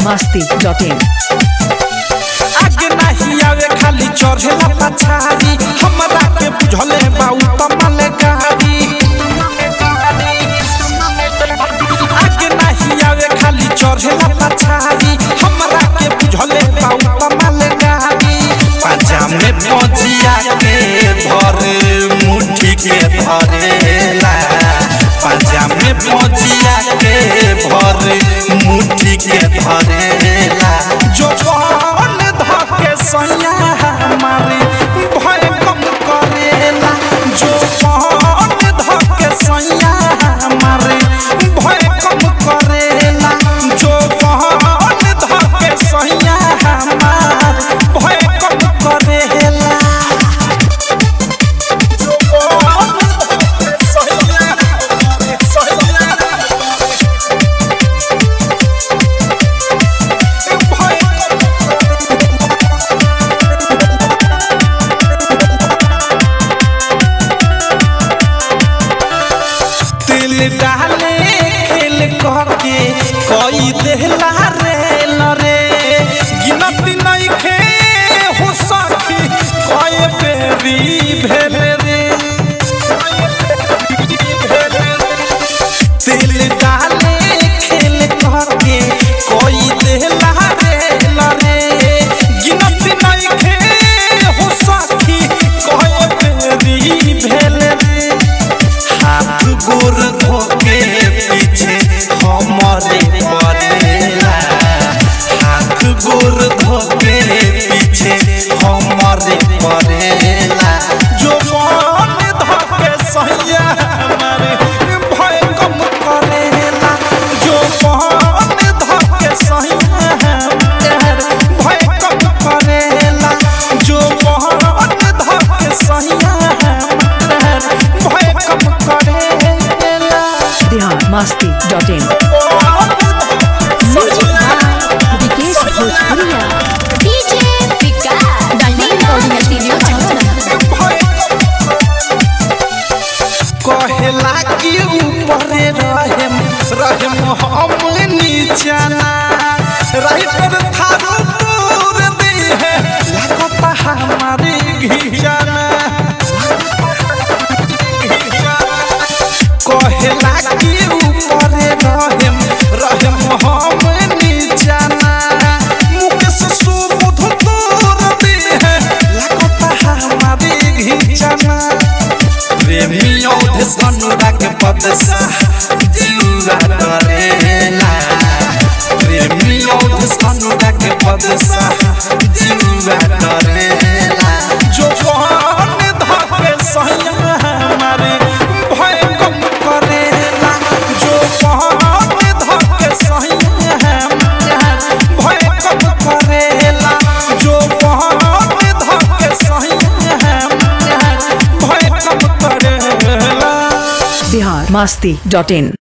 biharmasti.in आगे नहीं आवे खाली चढ़ेला पछाड़ी हमरा के बुझले बाऊ तमल गाड़ी आगे नहीं आवे खाली चढ़ेला पछाड़ी हमरा के बुझले बाऊ तमल गाड़ी पाजा में पजिया के भर मुट्ठी के धरेला पाजा में पजिया के भर मुट्ठी के धरेला जो सैया हमारे भय कम करेला जो धके सैया हमारे भय कम करेला जो धके सैया हमारे भय कम करेला डाले खेल के कोई देहला रे लरे गिनती नहीं खे हो सकी कोई बेरी भेल रे दिल डाले खेल के कोई देहला रे लरे गिनती नहीं खे हो सकी कोई बेरी भेल रे हाथ गोर धोके पीछे हमारे पड़ेला हाथ गोर धोके पीछे हमारे पड़ेला जो मन धोके सैया हमारे भय कम करेला जो मन धोके सैया हमारे भय कम करेला जो मन धोके सैया हमारे भय कम करेला biharmasti.in कहेला कि ऊपरे रहम हम नीचाना रही पर थारो दूर दे है लगता हमारे घियाना कहेला कि ऊपरे रहम हम नीचाना मुकेश सुबुध दूर दे है लगता हमारे घियाना प्रेमी औधेश अनुराग पदसा जीवा करेला प्रेमी औधेश अनुराग पदसा जीवा करेला जो मन धके सैया हमारे भय कम करेला जो मन धके सैया हमारे भय कम करेला जो मन धके सैया हमारे भय कम करेला biharmasti.in